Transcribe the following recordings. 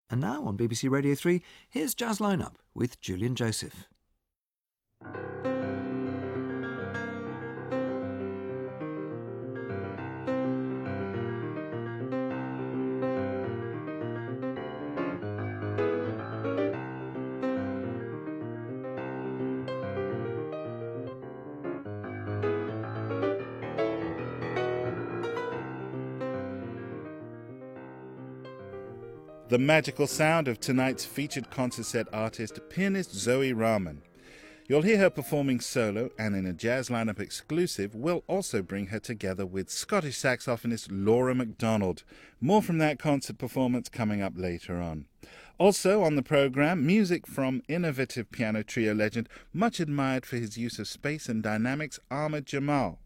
And now on BBC Radio 3, here's Jazz Lineup with Julian Joseph. The magical sound of tonight's featured concert set artist, pianist Zoe Rahman. You'll hear her performing solo, and in a Jazz Lineup exclusive, we'll also bring her together with Scottish saxophonist Laura MacDonald. More from that concert performance coming up later on. Also on the programme, music from innovative piano trio legend, much admired for his use of space and dynamics, Ahmad Jamal.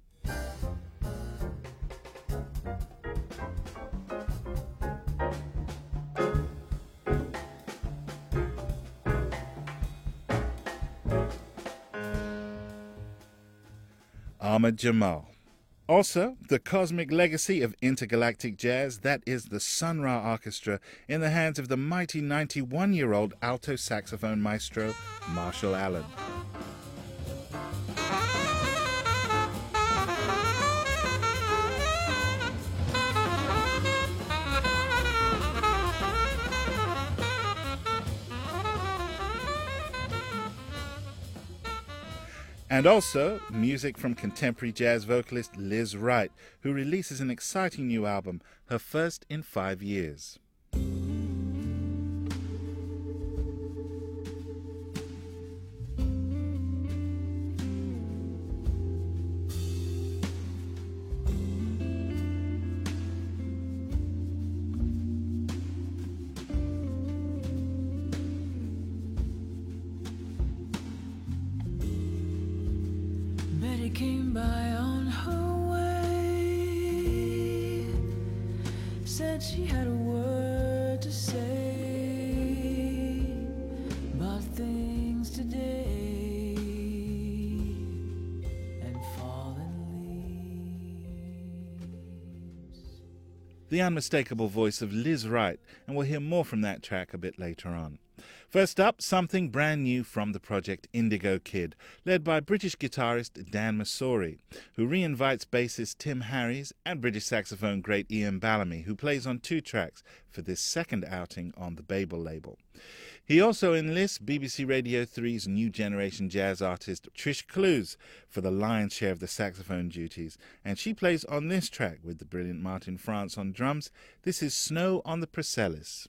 Ahmad Jamal. Also, the cosmic legacy of intergalactic jazz, that is the Sun Ra Orchestra, in the hands of the mighty 91-year-old alto saxophone maestro, Marshall Allen. And also, music from contemporary jazz vocalist Liz Wright, who releases an exciting new album, her first in 5 years. Betty came by on her way, said she had a word to say about things today and fallen leaves. The unmistakable voice of Liz Wright, and we'll hear more from that track a bit later on. First up, something brand new from the project Indigo Kid, led by British guitarist Dan Masori, who reinvites bassist Tim Harries and British saxophone great Ian Bellamy, who plays on 2 tracks for this second outing on the Babel label. He also enlists BBC Radio 3's new generation jazz artist Trish Clews for the lion's share of the saxophone duties, and she plays on this track with the brilliant Martin France on drums. This is Snow on the Preselles.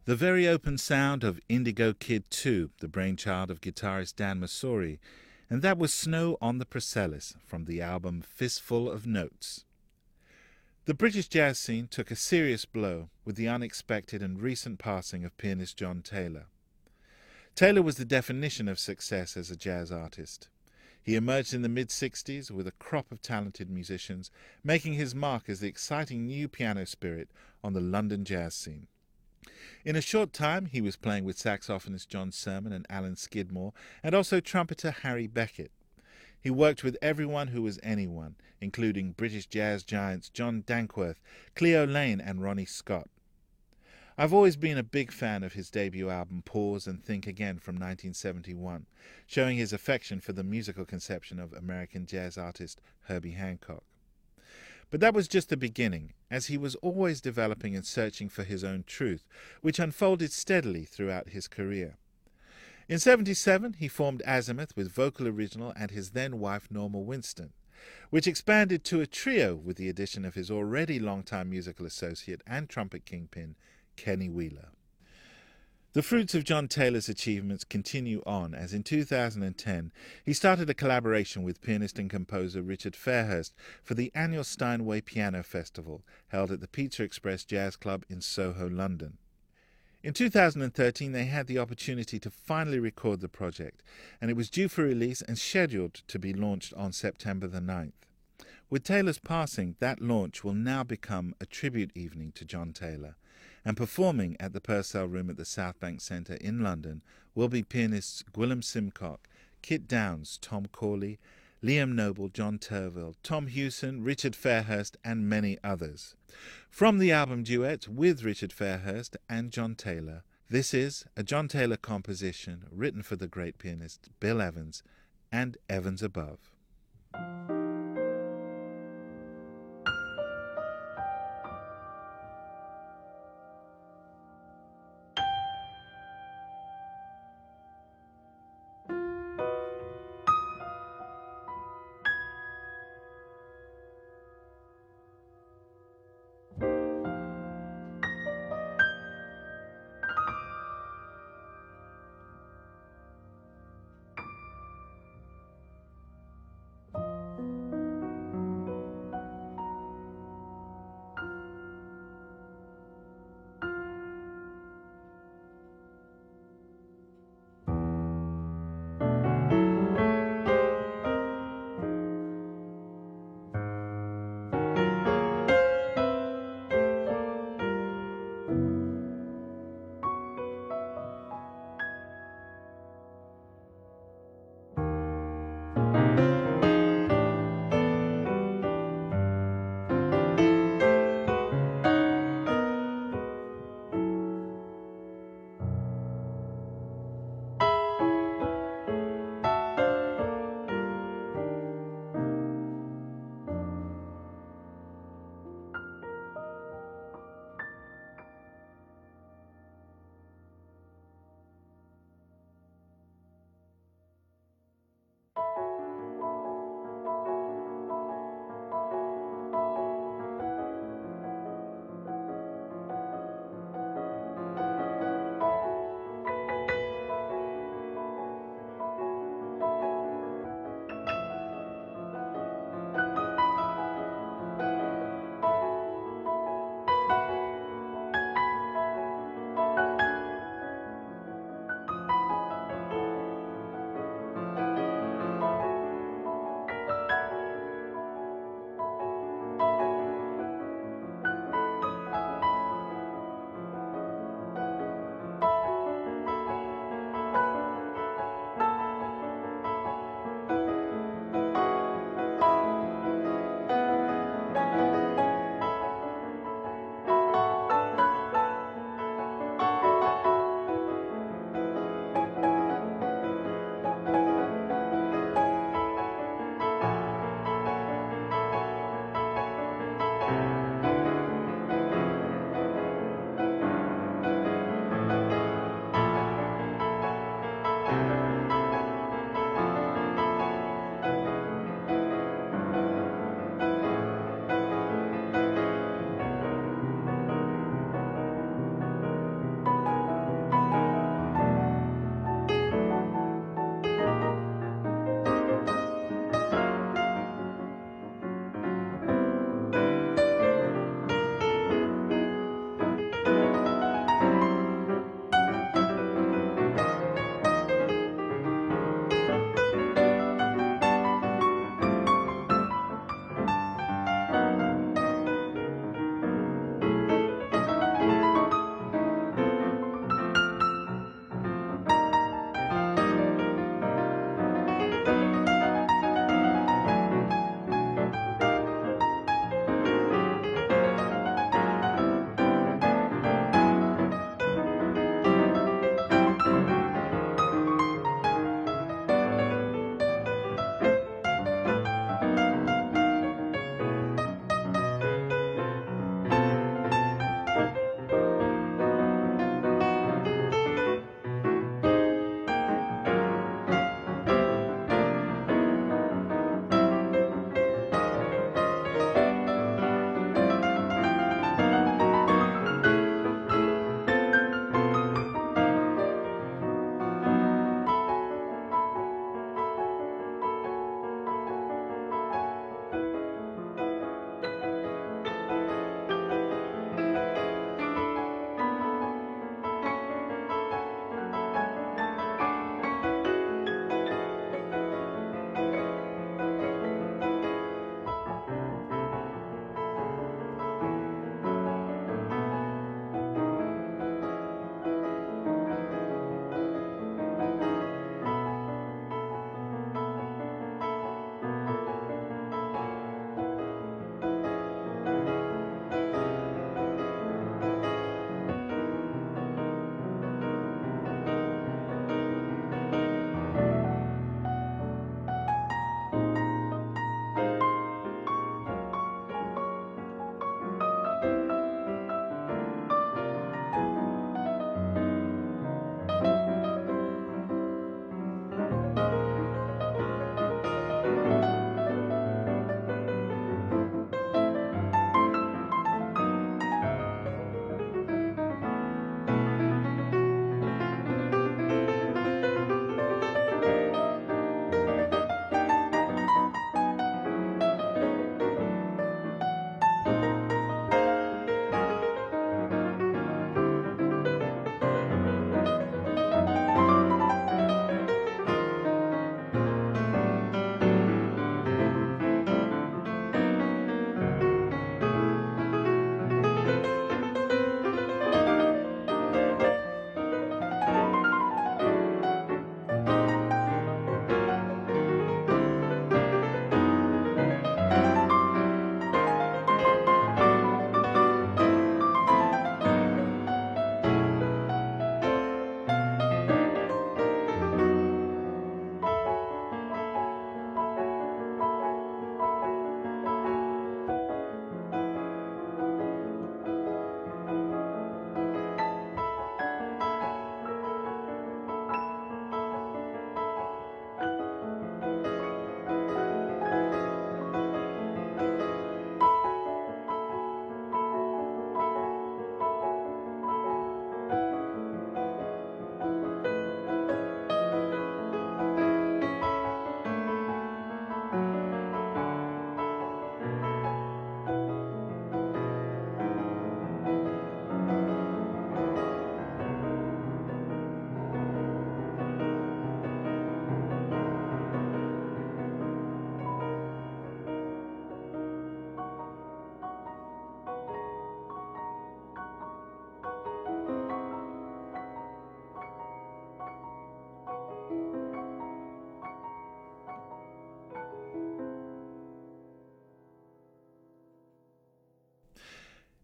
The very open sound of Indigo Kid 2, the brainchild of guitarist Dan Masori, and that was Snow on the Priscillis from the album Fistful of Notes. The British jazz scene took a serious blow with the unexpected and recent passing of pianist John Taylor. Taylor was the definition of success as a jazz artist. He emerged in the mid-60s with a crop of talented musicians, making his mark as the exciting new piano spirit on the London jazz scene. In a short time, he was playing with saxophonist John Sermon and Alan Skidmore, and also trumpeter Harry Beckett. He worked with everyone who was anyone, including British jazz giants John Dankworth, Cleo Lane and Ronnie Scott. I've always been a big fan of his debut album Pause and Think Again from 1971, showing his affection for the musical conception of American jazz artist Herbie Hancock. But that was just the beginning, as he was always developing and searching for his own truth, which unfolded steadily throughout his career. In 1977, he formed Azimuth with vocal original and his then-wife Norma Winston, which expanded to a trio with the addition of his already long-time musical associate and trumpet kingpin, Kenny Wheeler. The fruits of John Taylor's achievements continue on, as in 2010 he started a collaboration with pianist and composer Richard Fairhurst for the annual Steinway Piano Festival, held at the Pizza Express Jazz Club in Soho, London. In 2013 they had the opportunity to finally record the project, and it was due for release and scheduled to be launched on September the 9th. With Taylor's passing, that launch will now become a tribute evening to John Taylor, and performing at the Purcell Room at the South Bank Centre in London will be pianists Gwilym Simcock, Kit Downs, Tom Corley, Liam Noble, John Turville, Tom Hewson, Richard Fairhurst and many others. From the album duet with Richard Fairhurst and John Taylor, this is a John Taylor composition written for the great pianist Bill Evans and Evans Above.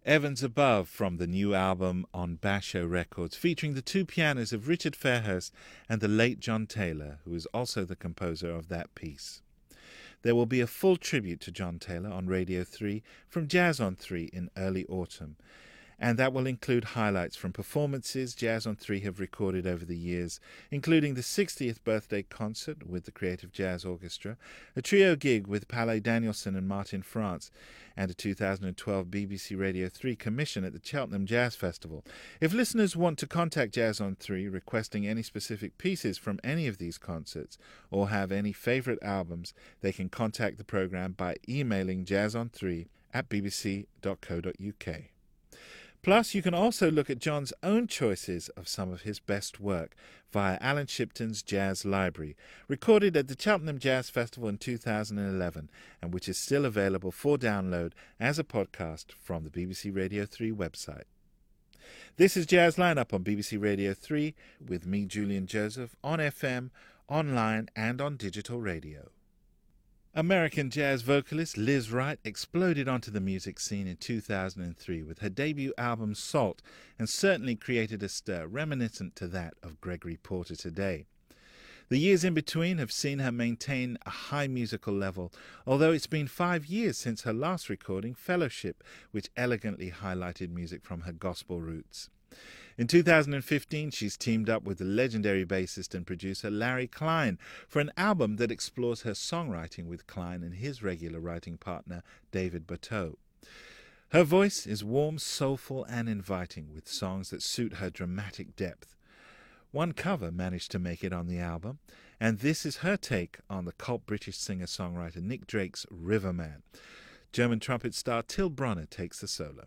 Evans Above from the new album on Basho Records, featuring the two pianos of Richard Fairhurst and the late John Taylor, who is also the composer of that piece. There will be a full tribute to John Taylor on Radio 3 from Jazz on 3 in early autumn, and that will include highlights from performances Jazz on 3 have recorded over the years, including the 60th birthday concert with the Creative Jazz Orchestra, a trio gig with Palais Danielson and Martin France, and a 2012 BBC Radio 3 commission at the Cheltenham Jazz Festival. If listeners want to contact Jazz on 3 requesting any specific pieces from any of these concerts or have any favourite albums, they can contact the programme by emailing jazzon3@bbc.co.uk. Plus, you can also look at John's own choices of some of his best work via Alan Shipton's Jazz Library, recorded at the Cheltenham Jazz Festival in 2011, and which is still available for download as a podcast from the BBC Radio 3 website. This is Jazz Lineup on BBC Radio 3 with me, Julian Joseph, on FM, online and on digital radio. American jazz vocalist Liz Wright exploded onto the music scene in 2003 with her debut album Salt, and certainly created a stir reminiscent to that of Gregory Porter today. The years in between have seen her maintain a high musical level, although it's been 5 years since her last recording, Fellowship, which elegantly highlighted music from her gospel roots. In 2015, she's teamed up with the legendary bassist and producer Larry Klein for an album that explores her songwriting with Klein and his regular writing partner, David Berteau. Her voice is warm, soulful and inviting, with songs that suit her dramatic depth. One cover managed to make it on the album, and this is her take on the cult British singer-songwriter Nick Drake's Riverman. German trumpet star Till Bronner takes the solo.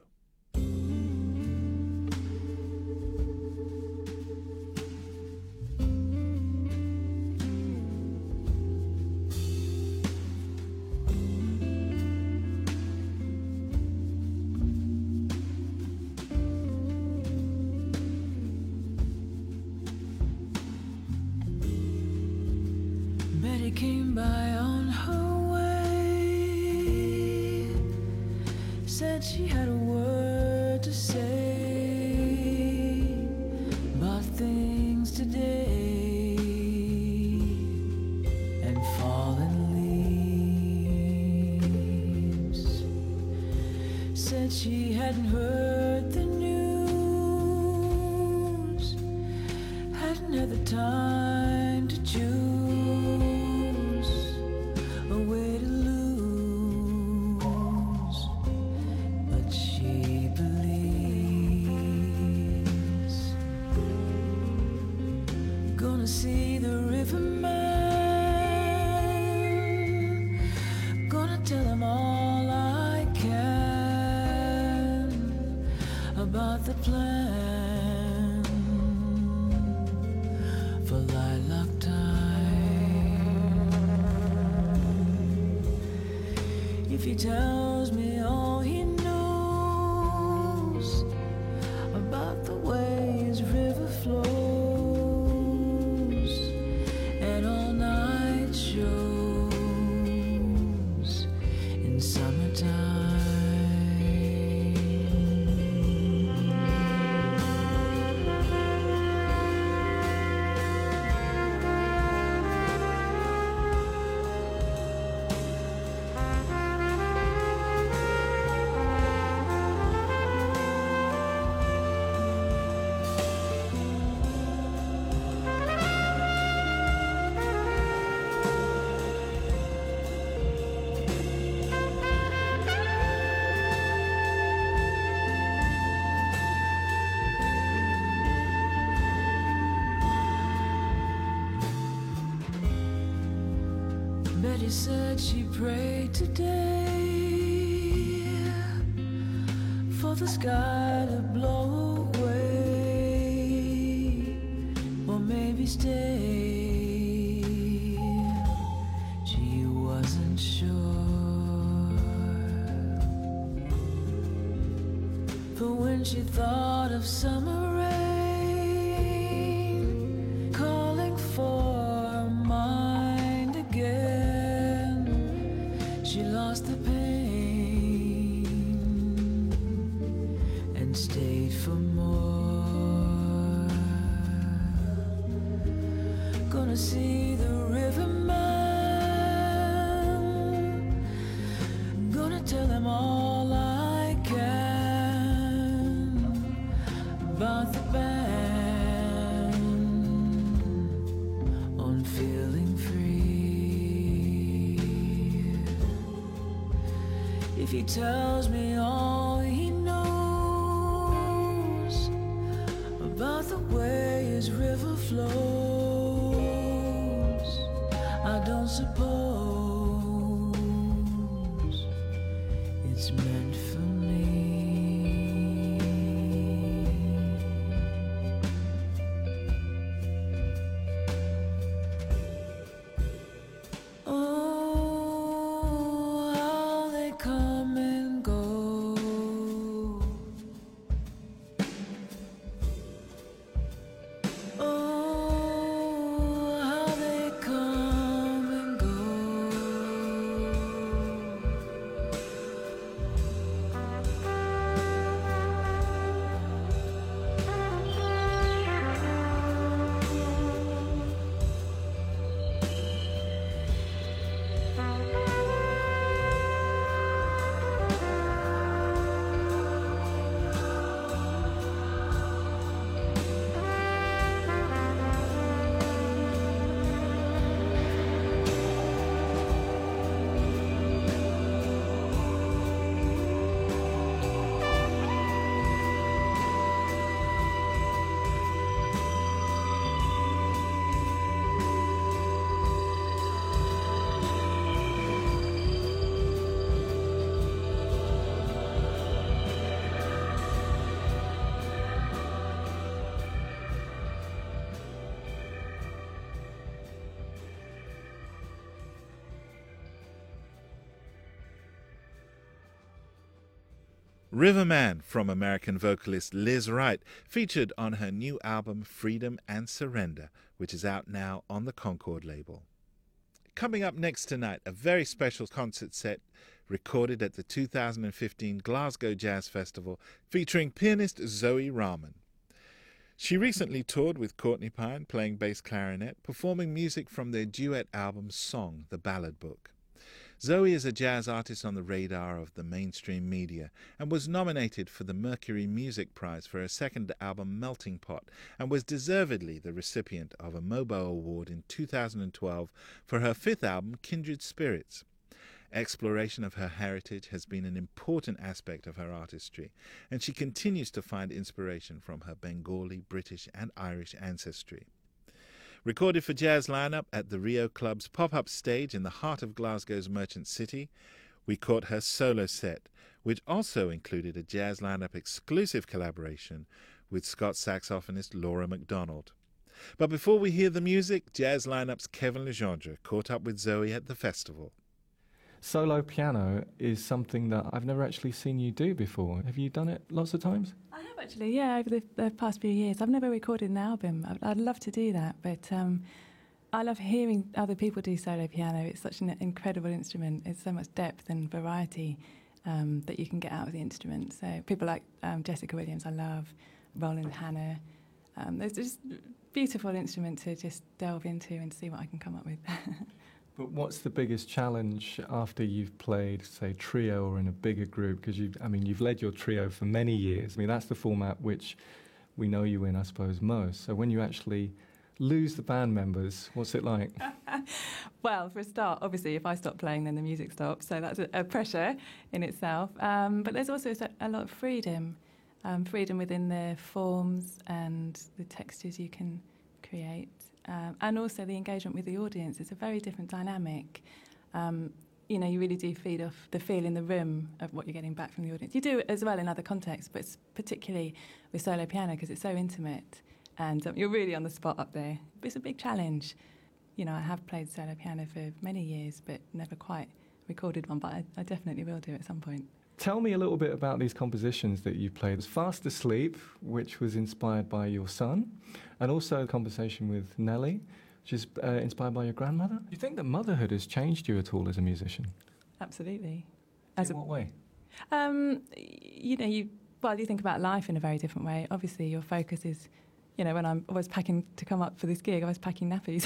Betty came by on her way, said she had a word to say about things today and fallen leaves. Said she hadn't heard the news, hadn't had the time to choose a way to lose, but she believes. Gonna see the Riverman, gonna tell him all I can about the plan for lilac time. If he tells me all he knows about the way his river flows and all-night shows in summertime. Betty said she prayed today for the sky to blow away, or maybe stay. She wasn't sure, but when she thought of summer rain calling for mind again, she lost the pain for more. Gonna see the riverman, gonna tell them all I can about the ban on feeling free. If he tells me all he knows about the way his river flows, I don't suppose it's meant for me. Oh, how they come and go. Oh, how they come and go. Riverman from American vocalist Liz Wright, featured on her new album Freedom and Surrender, which is out now on the Concord label. Coming up next tonight, a very special concert set recorded at the 2015 Glasgow Jazz Festival featuring pianist Zoe Rahman. She recently toured with Courtney Pine, playing bass clarinet, performing music from their duet album Song, The Ballad Book. Zoe is a jazz artist on the radar of the mainstream media and was nominated for the Mercury Music Prize for her second album Melting Pot, and was deservedly the recipient of a MOBO Award in 2012 for her fifth album Kindred Spirits. Exploration of her heritage has been an important aspect of her artistry, and she continues to find inspiration from her Bengali, British and Irish ancestry. Recorded for Jazz Lineup at the Rio Club's pop-up stage in the heart of Glasgow's Merchant City, we caught her solo set, which also included a Jazz Lineup exclusive collaboration with Scots saxophonist Laura MacDonald. But before we hear the music, Jazz Lineup's Kevin Legendre caught up with Zoe at the festival. Solo piano is something that I've never actually seen you do before. Have you done it lots of times? I have actually, yeah, over the past few years. I've never recorded an album. I'd love to do that, but I love hearing other people do solo piano. It's such an incredible instrument. It's so much depth and variety that you can get out of the instrument. So people like Jessica Williams, I love, Roland Hanna. There's just beautiful instrument to just delve into and see what I can come up with. But what's the biggest challenge after you've played, say, trio or in a bigger group? Because you've led your trio for many years. I mean, that's the format which we know you in, I suppose, most. So when you actually lose the band members, what's it like? Well, for a start, obviously, if I stop playing, then the music stops. So that's a pressure in itself. But there's also a lot of freedom, freedom within the forms and the textures you can create. And also the engagement with the audience. It's a very different dynamic. You really do feed off the feel in the room of what you're getting back from the audience. You do it as well in other contexts, but it's particularly with solo piano because it's so intimate and you're really on the spot up there. It's a big challenge. I have played solo piano for many years, but never quite recorded one, but I definitely will do at some point. Tell me a little bit about these compositions that you played. It was Fast Asleep, which was inspired by your son, and also a conversation with Nelly, which is inspired by your grandmother. Do you think that motherhood has changed you at all as a musician? Absolutely. In what way? You well, you think about life in a very different way. Obviously, your focus is, you know, when I was packing to come up for this gig, I was packing nappies.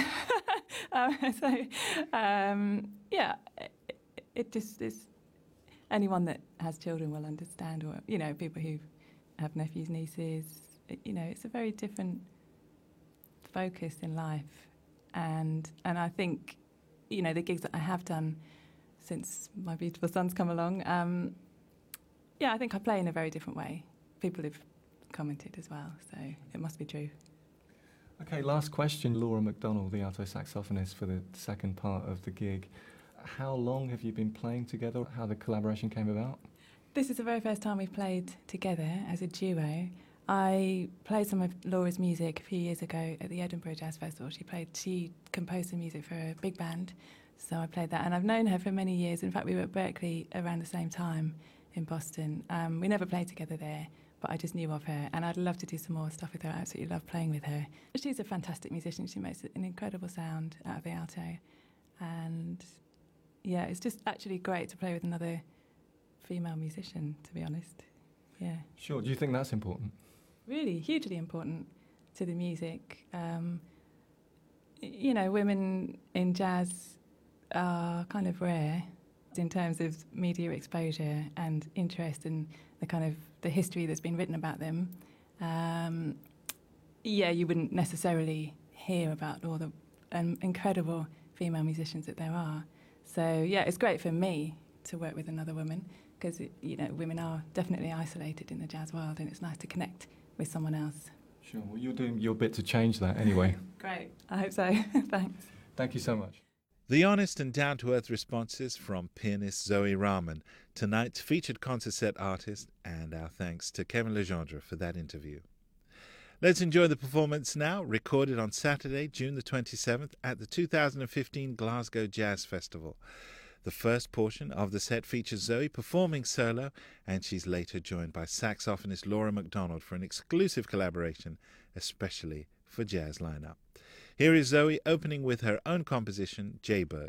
Yeah, it just is. Anyone that has children will understand, or, you know, people who have nephews, nieces, you know, it's a very different focus in life. And I think, you know, the gigs that I have done since my beautiful son's come along, yeah, I think I play in a very different way. People have commented as well, so it must be true. Okay, last question. Laura McDonald, the alto saxophonist for the second part of the gig. How long have you been playing together? How the collaboration came about? This is the very first time we've played together as a duo. I played some of Laura's music a few years ago at the Edinburgh Jazz Festival. She composed some music for a big band, so I played that. And I've known her for many years. In fact, we were at Berkeley around the same time in Boston. We never played together there, but I just knew of her, and I'd love to do some more stuff with her. I absolutely love playing with her. She's a fantastic musician. She makes an incredible sound out of the alto. And yeah, it's just actually great to play with another female musician, to be honest. Yeah. Sure. Do you think that's important? Really, hugely important to the music. You know, women in jazz are kind of rare in terms of media exposure and interest in the kind of the history that's been written about them. Yeah, you wouldn't necessarily hear about all the incredible female musicians that there are. So yeah, it's great for me to work with another woman, because, you know, women are definitely isolated in the jazz world, and it's nice to connect with someone else. Sure. Well, you're doing your bit to change that anyway. Great. I hope so. Thanks. Thank you so much. The honest and down-to-earth responses from pianist Zoe Rahman, tonight's featured concert set artist, and our thanks to Kevin Legendre for that interview. Let's enjoy the performance now, recorded on Saturday, June the 27th at the 2015 Glasgow Jazz Festival. The first portion of the set features Zoe performing solo, and she's later joined by saxophonist Laura McDonald for an exclusive collaboration, especially for Jazz Lineup. Here is Zoe opening with her own composition, Jayberg.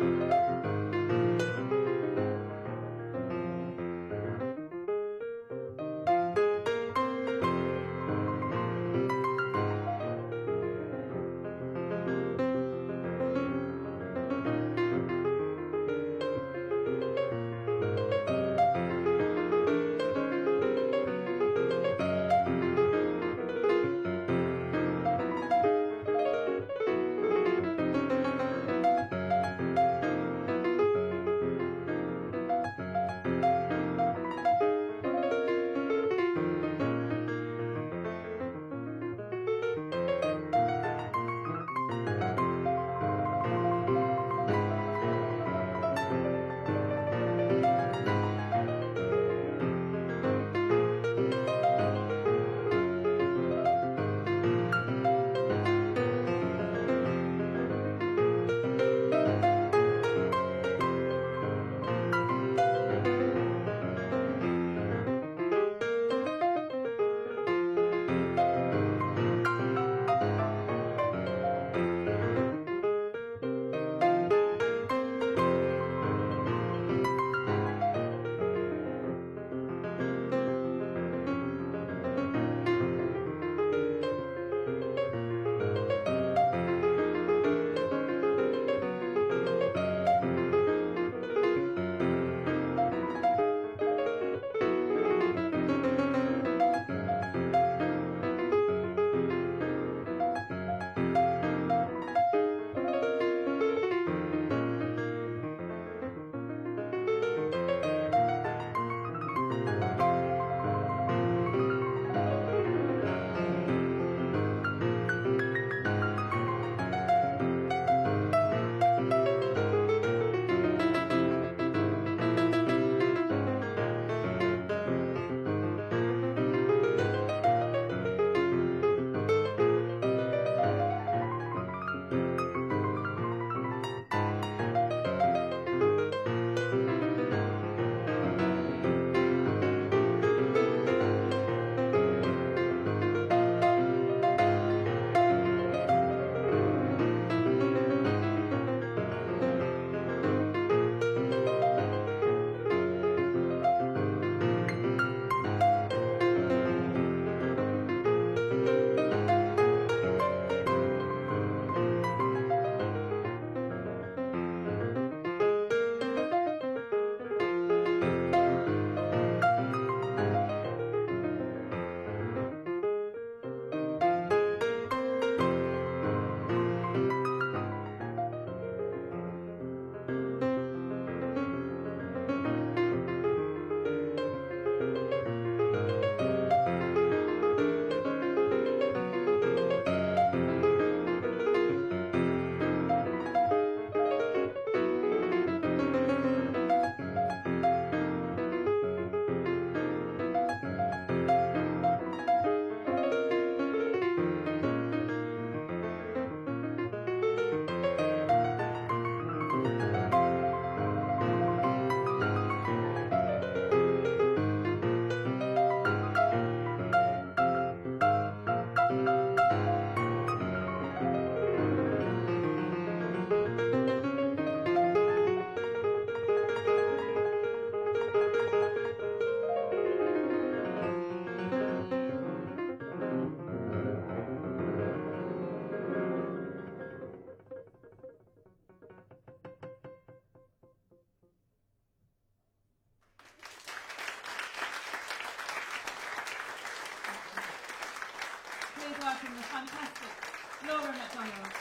Please welcome the fantastic Laura McDonald.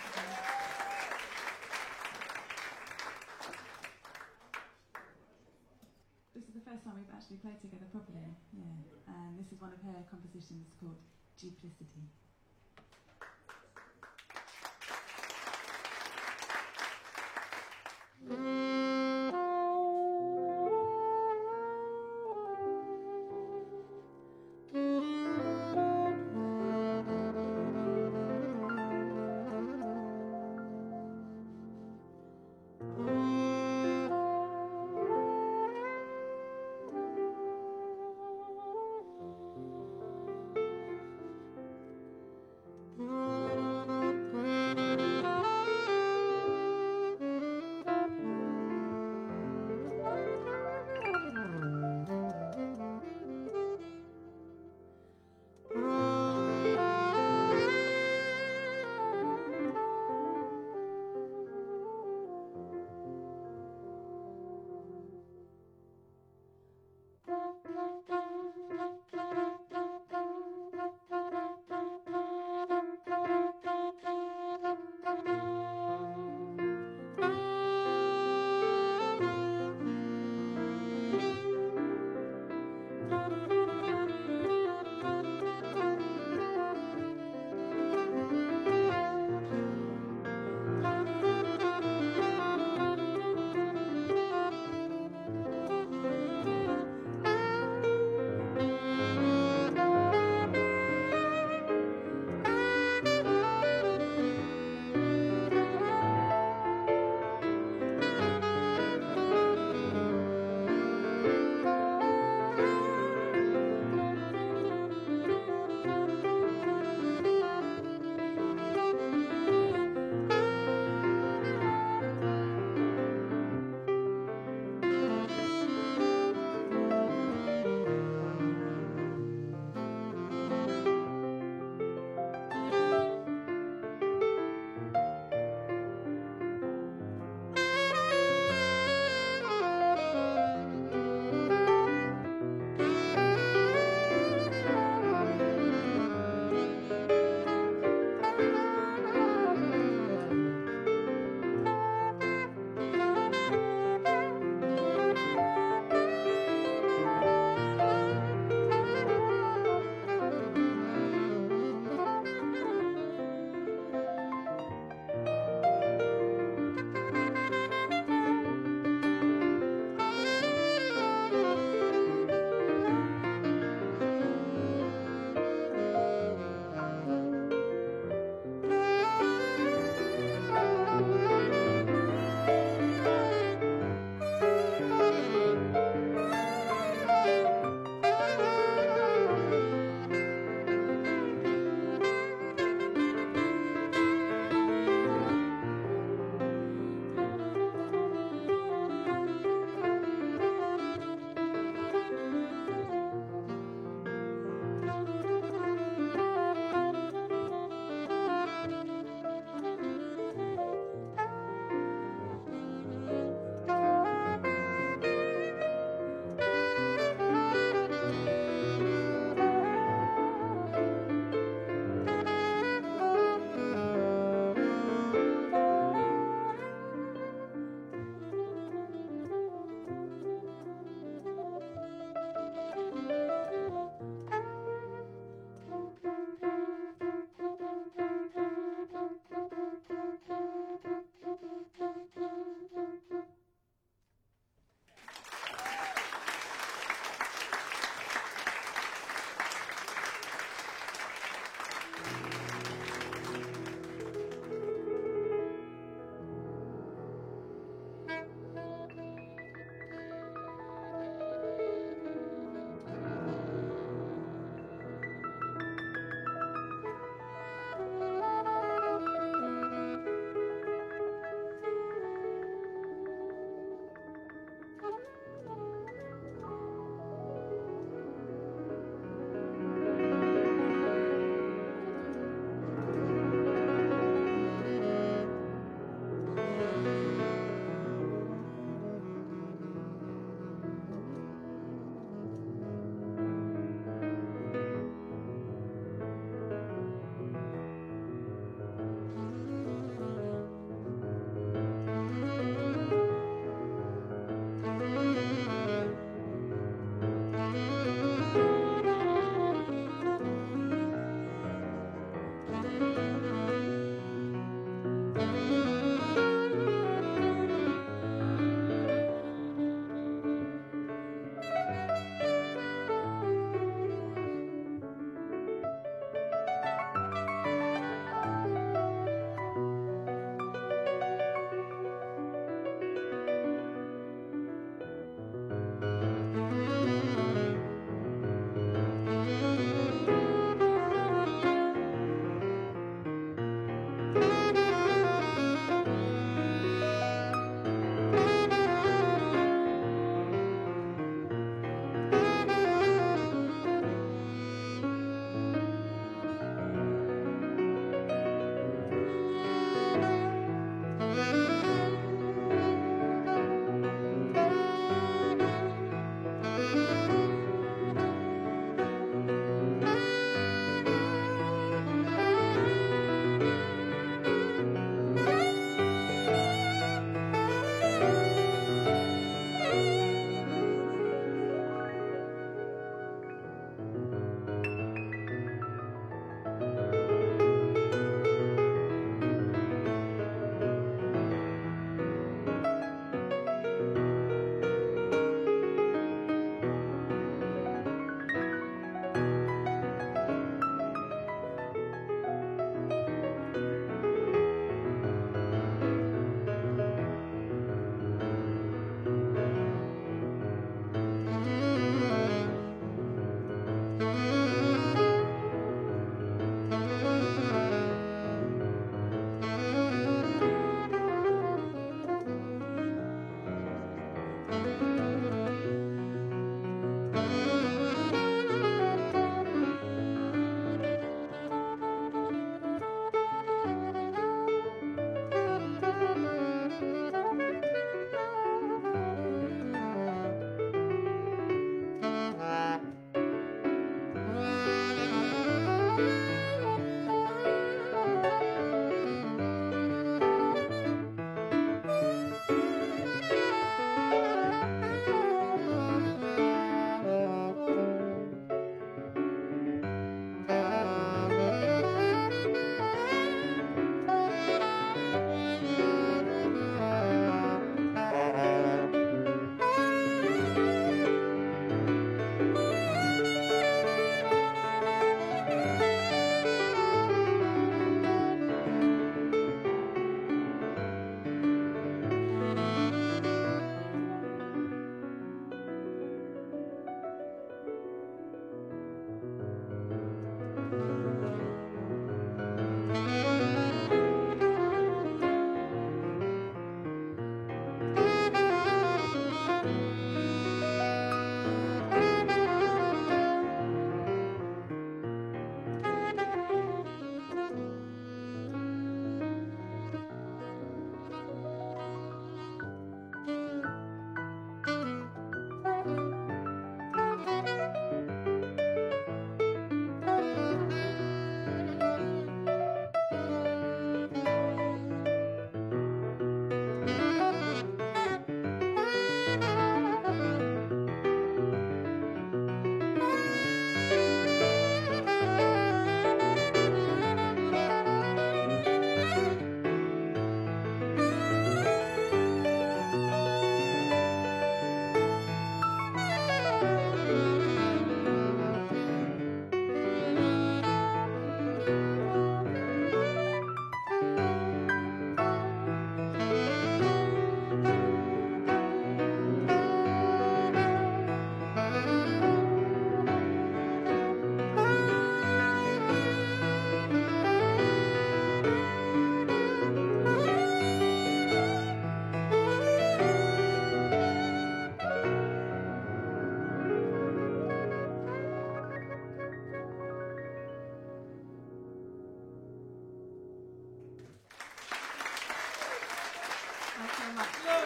This is the first time we've actually played together properly, yeah. And this is one of her compositions called Duplicity.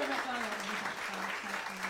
very much, Alan. Thank you.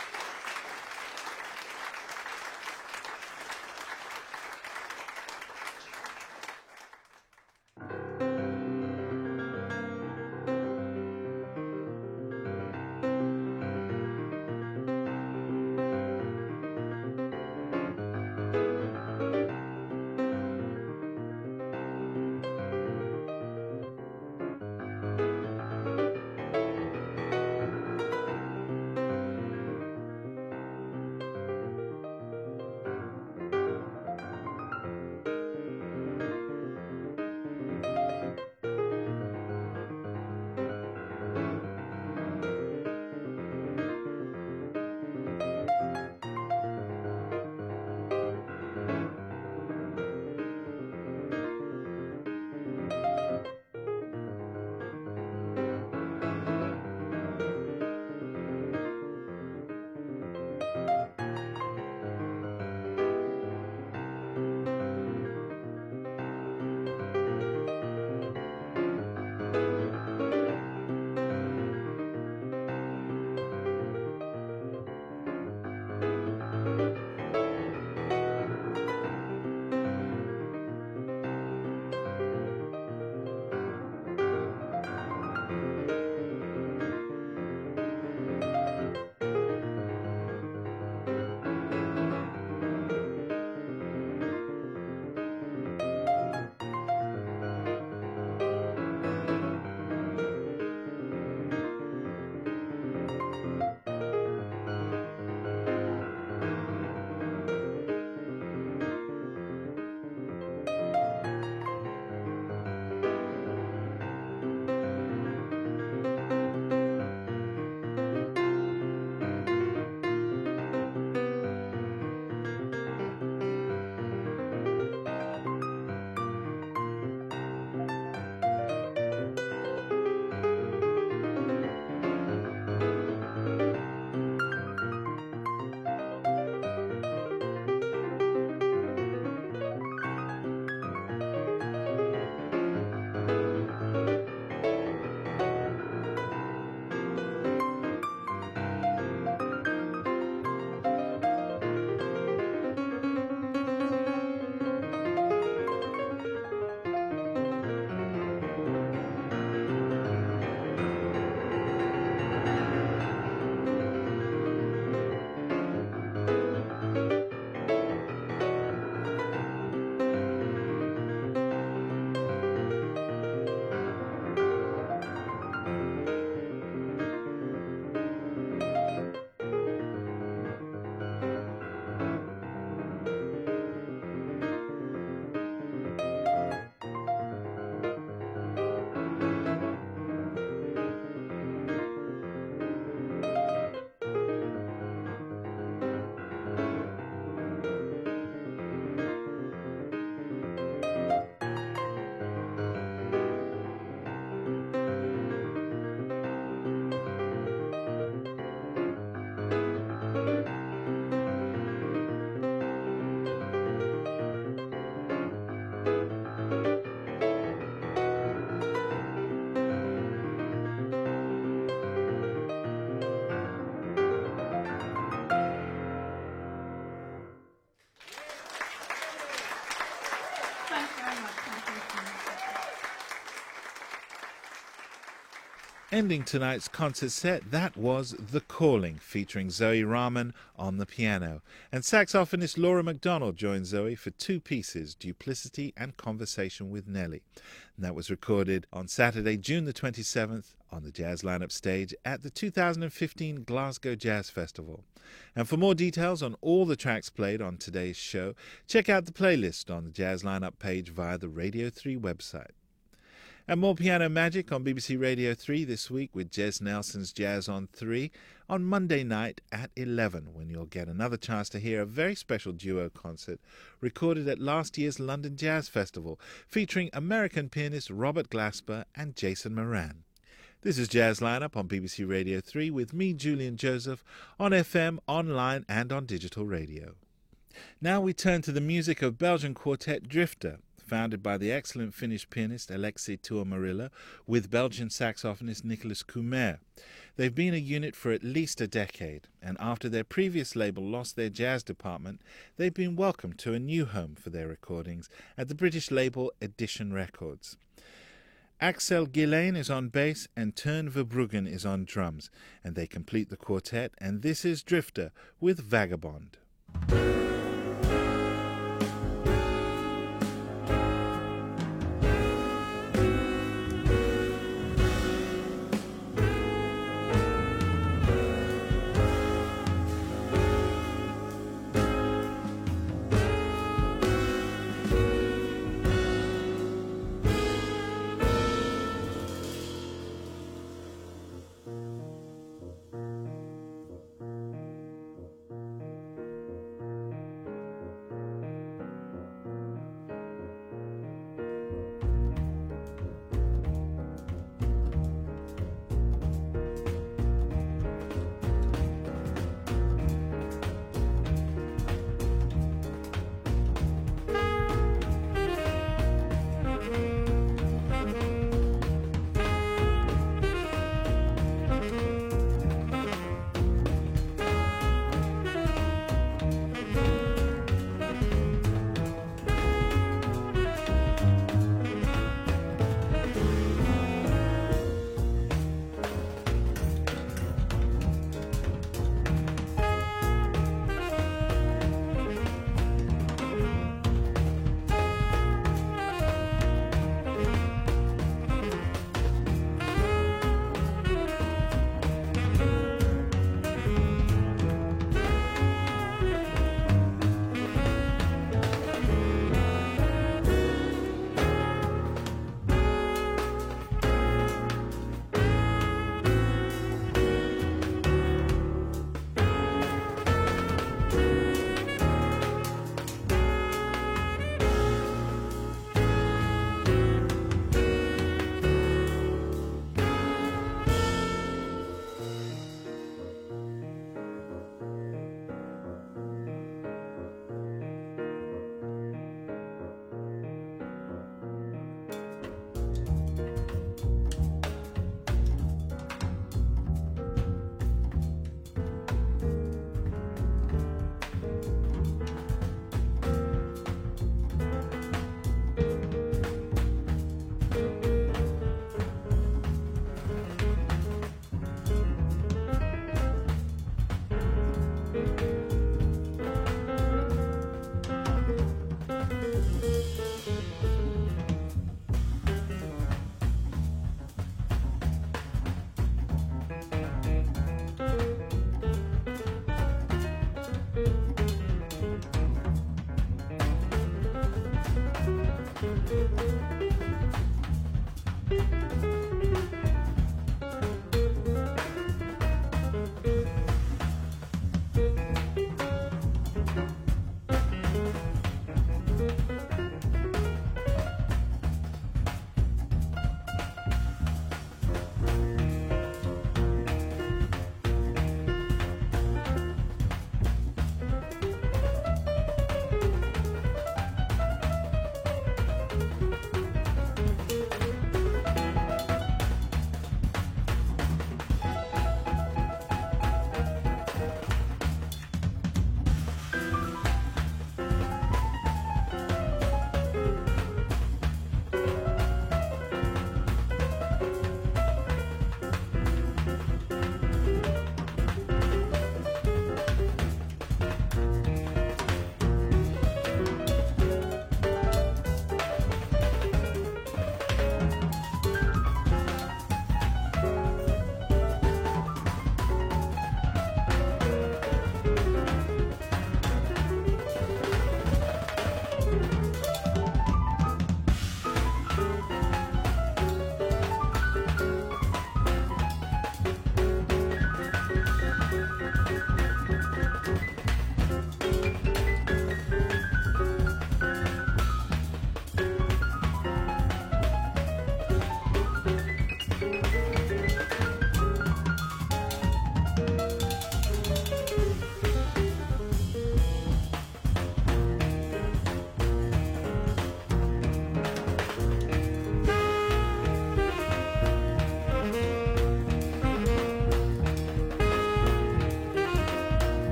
Ending tonight's concert set, that was The Calling, featuring Zoe Rahman on the piano. And saxophonist Laura McDonald joined Zoe for two pieces, Duplicity and Conversation with Nellie. And that was recorded on Saturday, June the 27th, on the Jazz Lineup stage at the 2015 Glasgow Jazz Festival. And for more details on all the tracks played on today's show, check out the playlist on the Jazz Lineup page via the Radio 3 website. And more piano magic on BBC Radio 3 this week with Jez Nelson's Jazz on 3 on Monday night at 11, when you'll get another chance to hear a very special duo concert recorded at last year's London Jazz Festival, featuring American pianist Robert Glasper and Jason Moran. This is Jazz Lineup on BBC Radio 3 with me, Julian Joseph, on FM, online and on digital radio. Now we turn to the music of Belgian quartet Drifter, founded by the excellent Finnish pianist Aleksi Tuomarila with Belgian saxophonist Nicolas Coumer. They've been a unit for at least a decade, and after their previous label lost their jazz department, they've been welcomed to a new home for their recordings at the British label Edition Records. Axel Gillane is on bass and Tern Verbruggen is on drums, and they complete the quartet, and this is Drifter with Vagabond.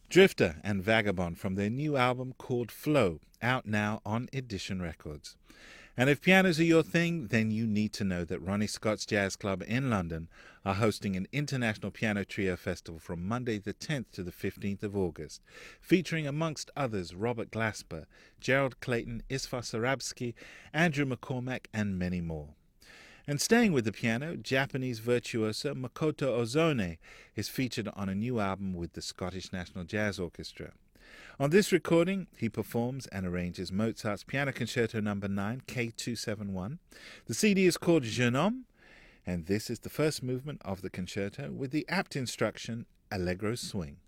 Drifter and Vagabond from their new album called Flow, out now on Edition Records. And if pianos are your thing, then you need to know that Ronnie Scott's Jazz Club in London are hosting an international piano trio festival from Monday the 10th to the 15th of August, featuring amongst others Robert Glasper, Gerald Clayton, Isfah Sarabsky, Andrew McCormack, and many more. And staying with the piano, Japanese virtuoso Makoto Ozone is featured on a new album with the Scottish National Jazz Orchestra. On this recording, he performs and arranges Mozart's Piano Concerto No. 9, K271. The CD is called Jeune Homme, and this is the first movement of the concerto with the apt instruction Allegro Swing.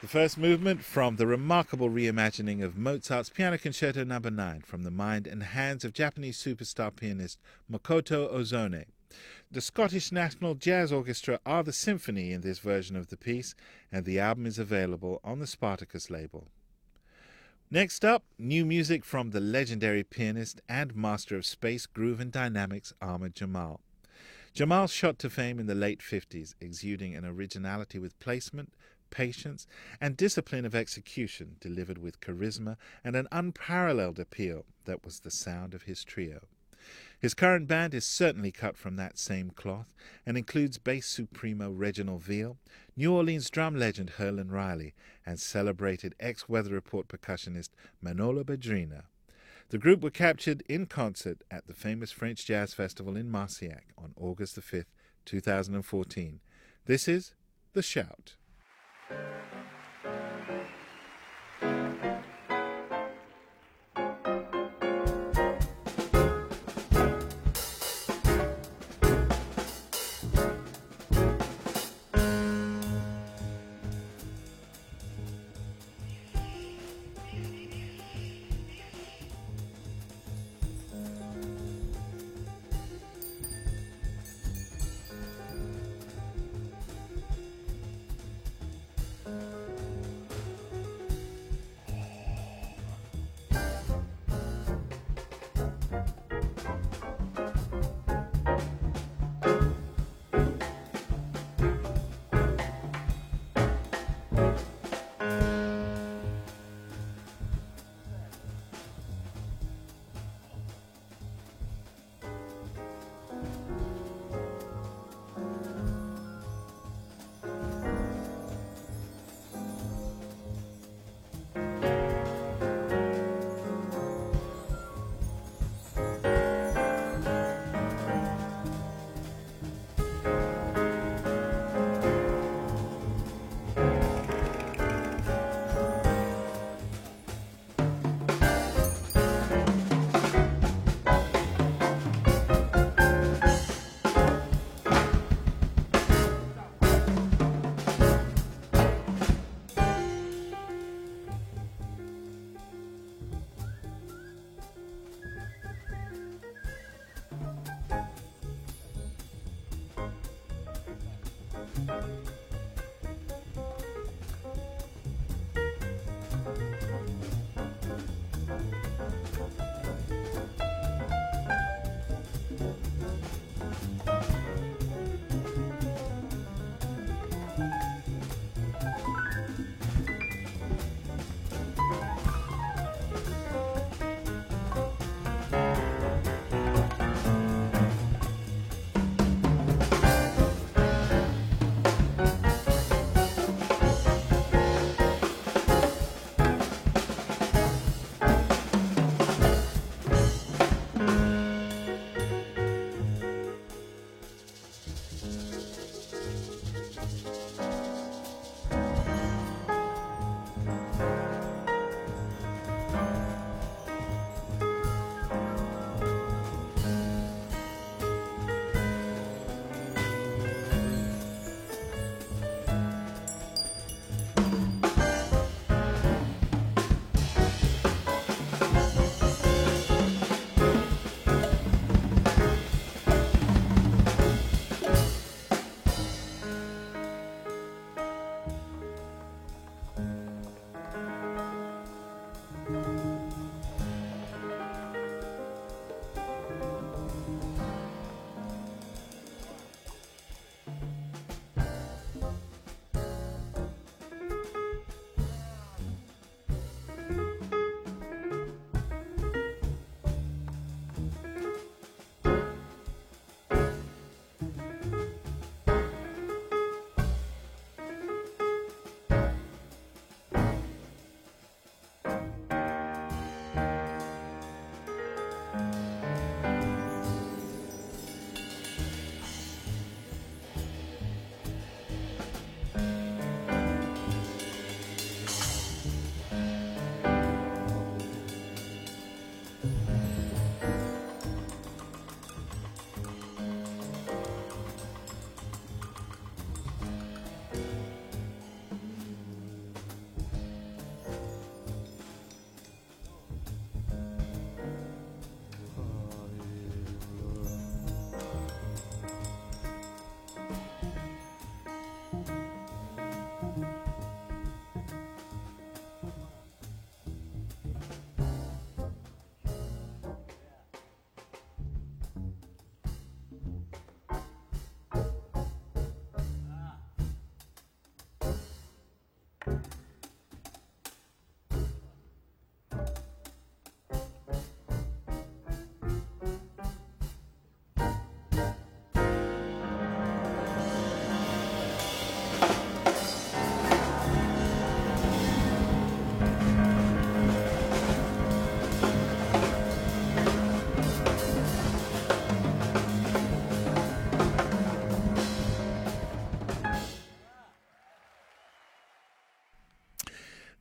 The first movement from the remarkable reimagining of Mozart's Piano Concerto No. 9 from the mind and hands of Japanese superstar pianist Makoto Ozone. The Scottish National Jazz Orchestra are the symphony in this version of the piece, and the album is available on the Spartacus label. Next up, new music from the legendary pianist and master of space, groove and dynamics, Ahmad Jamal. Jamal shot to fame in the late 50s, exuding an originality with placement, patience, and discipline of execution, delivered with charisma and an unparalleled appeal that was the sound of his trio. His current band is certainly cut from that same cloth and includes bass supremo Reginald Veal, New Orleans drum legend Herlin Riley, and celebrated ex-Weather Report percussionist Manolo Badrina. The group were captured in concert at the famous French Jazz Festival in Marciac on August the 5th, 2014. This is The Shout.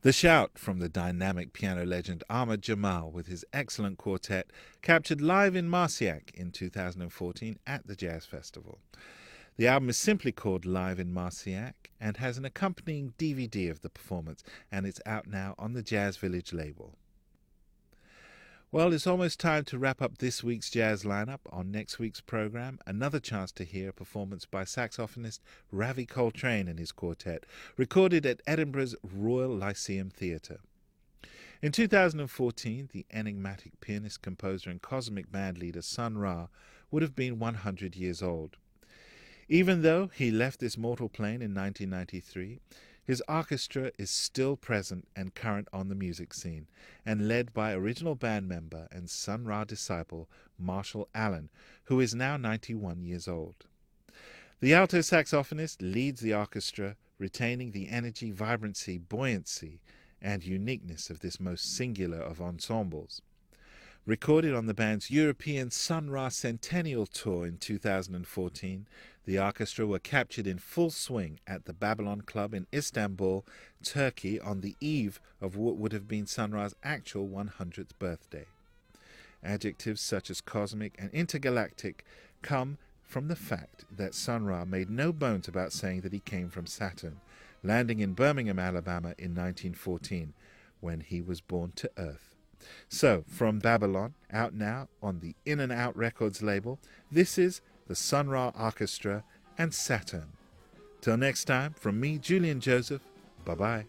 The Shout from the dynamic piano legend Ahmad Jamal with his excellent quartet, captured live in Marciac in 2014 at the Jazz Festival. The album is simply called Live in Marciac and has an accompanying DVD of the performance, and it's out now on the Jazz Village label. Well, it's almost time to wrap up this week's jazz lineup. On next week's program, another chance to hear a performance by saxophonist Ravi Coltrane and his quartet, recorded at Edinburgh's Royal Lyceum Theatre. In 2014, the enigmatic pianist, composer and cosmic band leader Sun Ra would have been 100 years old. Even though he left this mortal plane in 1993, his orchestra is still present and current on the music scene, and led by original band member and Sun Ra disciple Marshall Allen, who is now 91 years old. The alto saxophonist leads the orchestra, retaining the energy, vibrancy, buoyancy, and uniqueness of this most singular of ensembles. Recorded on the band's European Sun Ra Centennial Tour in 2014, the orchestra were captured in full swing at the Babylon Club in Istanbul, Turkey, on the eve of what would have been Sun Ra's actual 100th birthday. Adjectives such as cosmic and intergalactic come from the fact that Sun Ra made no bones about saying that he came from Saturn, landing in Birmingham, Alabama in 1914, when he was born to Earth. So, from Babylon, out now on the In and Out Records label, this is the Sun Ra Orchestra and Saturn. Till next time, from me, Julian Joseph, bye-bye.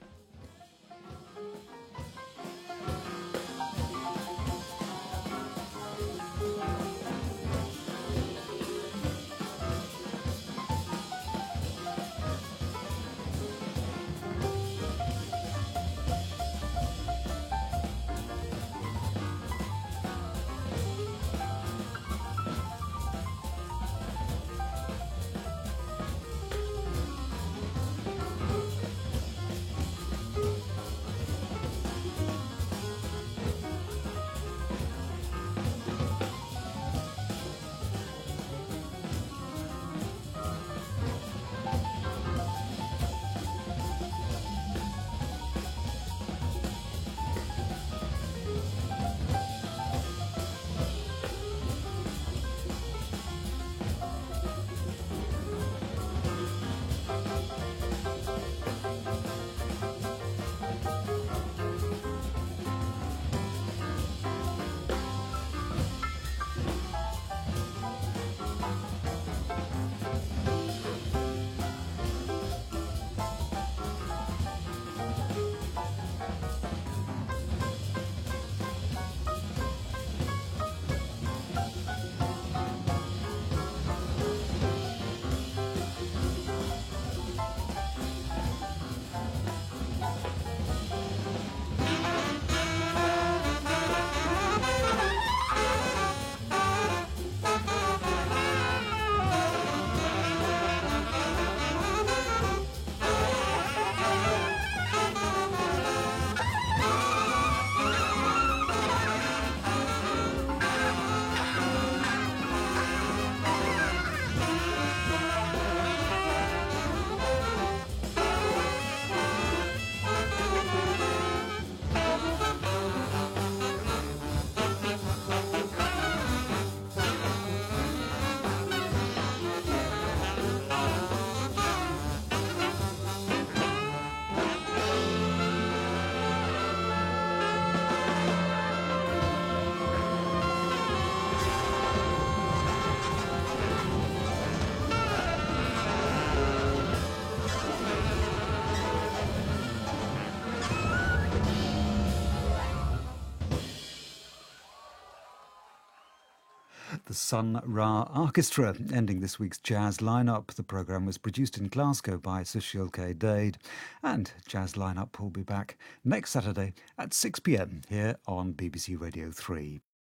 The Sun Ra Orchestra, ending this week's jazz lineup. The programme was produced in Glasgow by Sushil K. Dade, and Jazz Lineup will be back next Saturday at 6 p.m. here on BBC Radio 3.